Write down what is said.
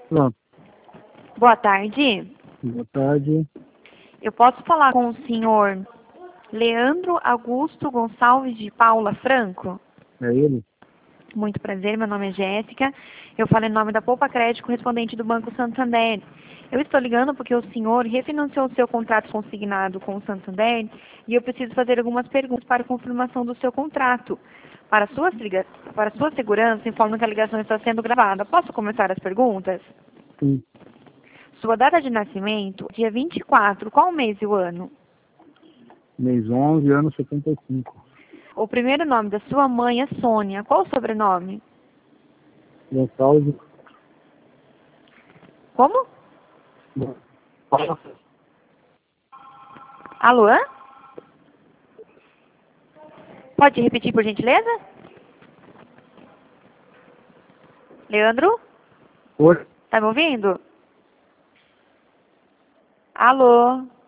Pronto. Boa tarde. Boa tarde. Eu posso falar com o senhor Leandro Augusto Gonçalves de Paula Franco? É ele? Muito prazer, meu nome é Jéssica. Eu falo em nome da Poupa Crédito, correspondente do Banco Santander. Eu estou ligando porque o senhor refinanciou o seu contrato consignado com o Santander e eu preciso fazer algumas perguntas para confirmação do seu contrato. Para sua segurança, informo que a ligação está sendo gravada. Posso começar as perguntas? Sim. Sua data de nascimento, dia 24, qual mês e o ano? Mês 11, ano 75. O primeiro nome da sua mãe é Sônia. Qual o sobrenome? Gonçalves. Como? Alô? Pode repetir, por gentileza? Leandro? Oi. Tá me ouvindo? Alô?